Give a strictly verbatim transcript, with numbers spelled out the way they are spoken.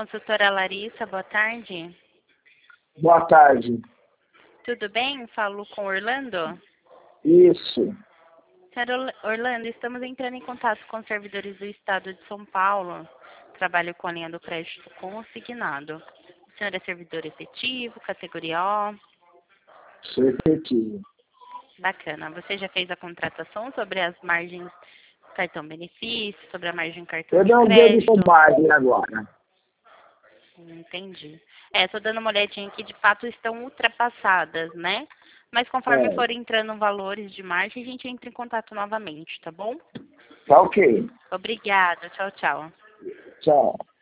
Consultora Larissa, boa tarde. Boa tarde. Tudo bem? Falo com Orlando. Isso. Senhor Orlando, estamos entrando em contato com os servidores do Estado de São Paulo. Trabalho com a linha do crédito consignado. O senhor é servidor efetivo, categoria O? Sou efetivo. Bacana. Você já fez a contratação sobre as margens cartão benefício, sobre a margem cartão Eu de não vejo crédito? bobagem agora. Entendi. É, tô dando uma olhadinha aqui, de fato estão ultrapassadas, né? Mas conforme É. for entrando valores de margem, a gente entra em contato novamente, tá bom? Tá ok. Obrigada. Tchau, tchau. Tchau.